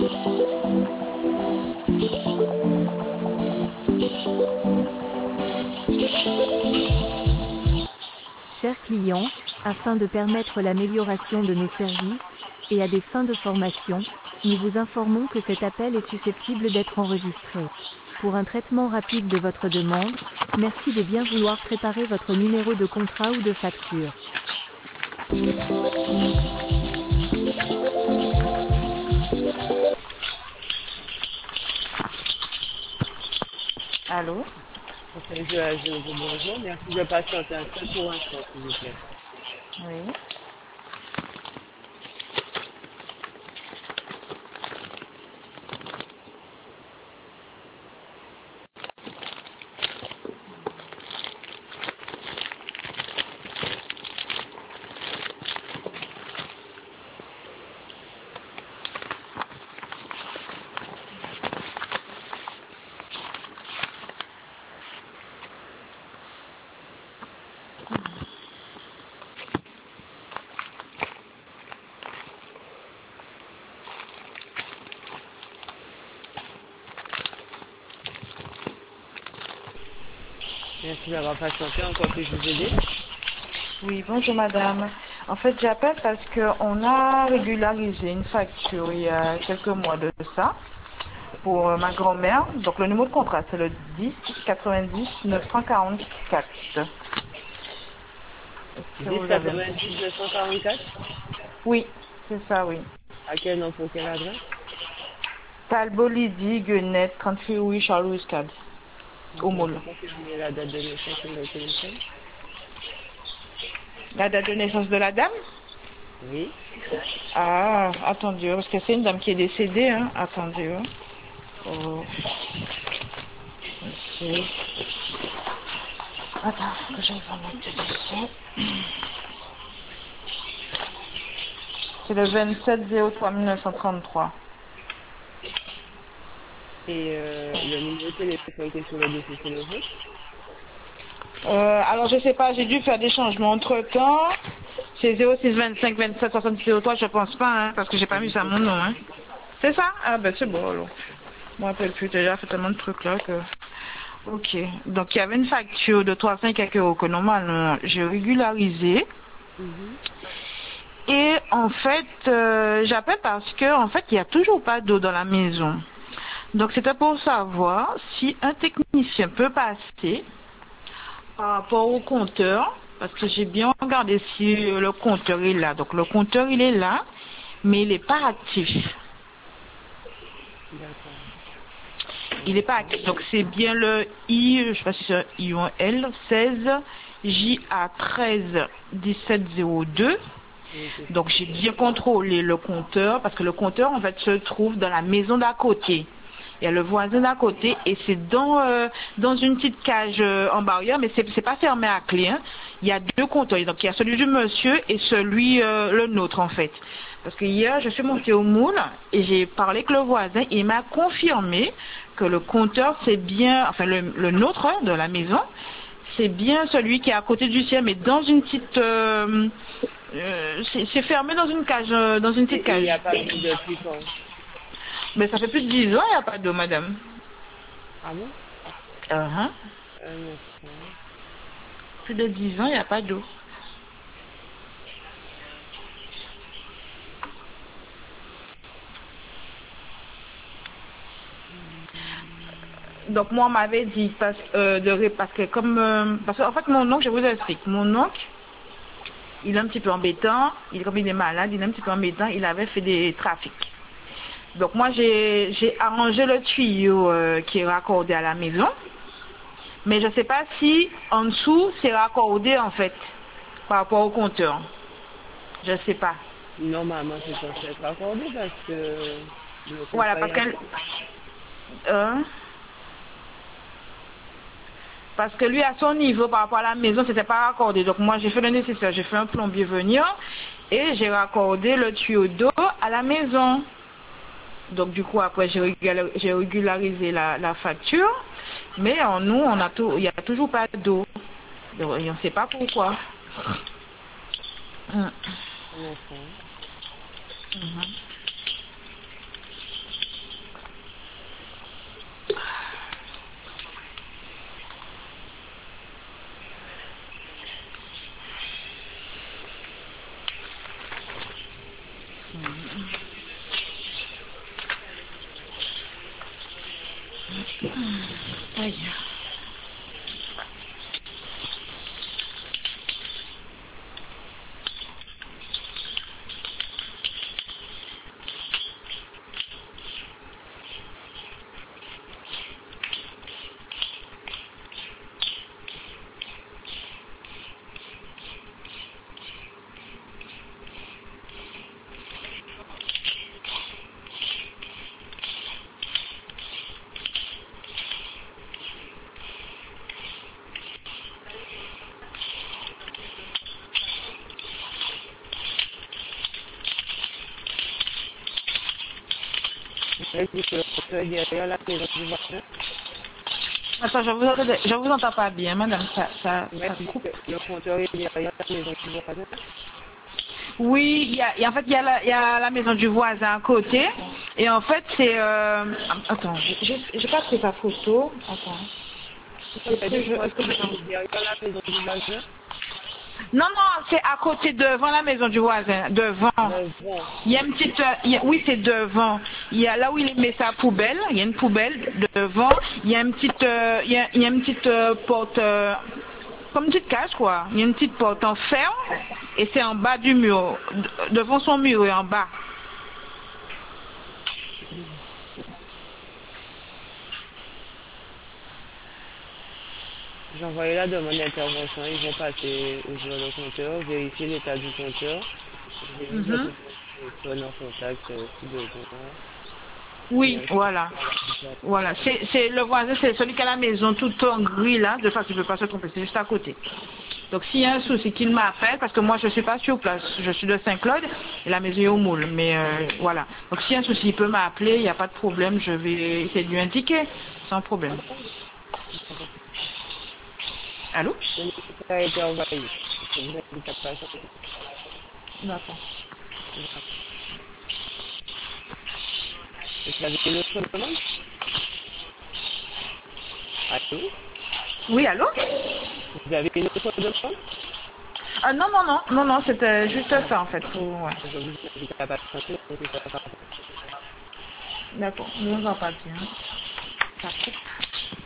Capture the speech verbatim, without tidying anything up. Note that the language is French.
Chers clients, afin de permettre l'amélioration de nos services, et à des fins de formation, nous vous informons que cet appel est susceptible d'être enregistré. Pour un traitement rapide de votre demande, merci de bien vouloir préparer votre numéro de contrat ou de facture. Allô? Je, je vous bonjour, merci de patienter un seul pour instant, s'il vous plaît. Oui. Merci d'avoir patienté, encore que je vous aider. Oui, bonjour madame. En fait, j'appelle parce qu'on a régularisé une facture il y a quelques mois de ça pour ma grand-mère. Donc le numéro de contrat, c'est le dix quatre-vingt-dix neuf cent quarante-quatre. Est-ce que dix vous avez... quatre-vingt-dix neuf cent quarante-quatre. Oui, c'est ça, oui. À quel nom, pour quelle adresse? Talbot Lydie Guenette, trente-huit oui, Charles-Louis Cad, au On Moule. peut confirmer la date de naissance sur le téléphone? La date de naissance de la dame? Oui. Ah, attendez, parce que c'est une dame qui est décédée, hein. Attendez. Hein. Oh. Ici. Attends, que j'aille voir notre décès. C'est le vingt-sept zéro trois mille neuf cent trente-trois. Et euh, le numéro de téléphone qui est sur le dossier, c'est le vôtre? Euh, alors, je sais pas, j'ai dû faire des changements entre-temps. C'est zéro six vingt-cinq vingt-sept soixante-six zéro trois, je pense pas, hein, parce que j'ai pas mis ça à mon nom. Hein. C'est ça? Ah ben c'est bon, alors. Je me rappelle plus, j'ai déjà fait tellement de trucs là que... Ok, donc il y avait une facture de trois cents quelques euros que normalement j'ai régularisé. Mm-hmm. Et en fait, euh, j'appelle parce que en fait, il n'y a toujours pas d'eau dans la maison. Donc c'était pour savoir si un technicien peut passer par rapport au compteur, parce que j'ai bien regardé si le compteur est là. Donc le compteur il est là, mais il n'est pas actif. D'accord. Il n'est pas actif. Donc c'est bien le I, je sais pas si c'est un I ou un L, seize J A treize dix-sept zéro deux. Oui, c'est Donc j'ai bien contrôlé le compteur, parce que le compteur en fait se trouve dans la maison d'à côté. Il y a le voisin d'à côté et c'est dans euh, dans une petite cage euh, en barrière, mais c'est c'est pas fermé à clé. Hein. Il y a deux compteurs, donc il y a celui du monsieur et celui euh, le nôtre en fait. Parce que hier je suis montée au moule et j'ai parlé avec le voisin et il m'a confirmé que le compteur c'est bien, enfin le, le nôtre hein, de la maison, c'est bien celui qui est à côté du sien, mais dans une petite euh, euh, c'est fermé dans une cage, euh, dans une petite Et il cage. n'y a pas de depuis quand? Mais ça fait plus de dix ans, il n'y a pas d'eau, madame. Ah bon? Uh-huh. Un instant. Plus de dix ans, il n'y a pas d'eau. Donc moi, on m'avait dit, parce, euh, de, parce que comme... Euh, parce qu'en fait, mon oncle, je vous explique, mon oncle, il est un petit peu embêtant, il, comme il est malade, il est un petit peu embêtant, il avait fait des trafics. Donc moi, j'ai arrangé le tuyau euh, qui est raccordé à la maison, mais je ne sais pas si en dessous, c'est raccordé en fait, par rapport au compteur. Je ne sais pas. Normalement, c'est censé être accordé parce que le Voilà, contrat parce est en qu'elle... cours. Euh, parce que lui, à son niveau, par rapport à la maison, c'était pas raccordé. Donc moi, j'ai fait le nécessaire. J'ai fait un plombier venir et j'ai raccordé le tuyau d'eau à la maison. Donc du coup, après, j'ai régularisé, régularisé la, la facture. Mais en nous, on a tout, il n'y a toujours pas d'eau. Et on ne sait pas pourquoi. Mm. Un instant. Mm-hmm. Aïe. Elle dit que le compteur est derrière la maison du voisin. Attends, je vous entends, je vous entends pas bien, madame. Ça, ça, Elle ça dit coupe. que le compteur est derrière la maison du voisin. Oui, il y a, il y a- en fait, il y, a la- il y a la maison du voisin à côté. Et en fait, c'est... Euh... Attends, j'ai j'ai pas pris sa photo. Attends. Est-ce Elle que dit je... que le Est-ce que je... compteur est derrière la maison du voisin. Non, non, c'est à côté, devant la maison du voisin. Devant. Devant. Il y a une petite... euh, il y a- oui, c'est devant. Il y a là où il met sa poubelle. Il y a une poubelle devant. Il y a une petite... euh, il, y a, il y a une petite euh, porte... euh, comme une petite cage, quoi. Il y a une petite porte en fer. Et c'est en bas du mur. de- Devant son mur et en bas. J'ai envoyé la demande d'intervention. Ils vont passer ouvrir le compteur, vérifier l'état du compteur. Je vais vous Mhm. téléphone en contact euh, si besoin. Oui, Et, voilà. euh, Voilà. C'est c'est le voisin, c'est celui qui a la maison tout en gris là. De toute façon, tu ne peux pas se tromper, c'est juste à côté. Donc s'il y a un souci, qu'il m'appelle, parce que moi je ne suis pas sur place, je suis de Saint-Claude et la maison est au moule. Mais euh, voilà. Donc s'il y a un souci, il peut m'appeler, il n'y a pas de problème, je vais essayer de lui indiquer, sans problème. Allô? Ça a été envoyé. Je vous invite à passer. D'accord. Vous avez une autre demande? Allô? Oui, allô? Vous avez une autre demande? Ah non, non, non, non, non, c'était juste ça en fait. Pour... ouais. Je vous invite à patienter. D'accord, ne vous en pas bien. Ça coupe.